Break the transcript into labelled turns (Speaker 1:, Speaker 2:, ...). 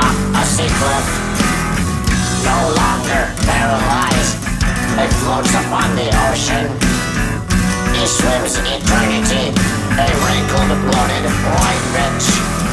Speaker 1: a sea cliff, no longer paralyzed. It floats upon the ocean. He swims in eternity, a wrinkled, bloated white bitch.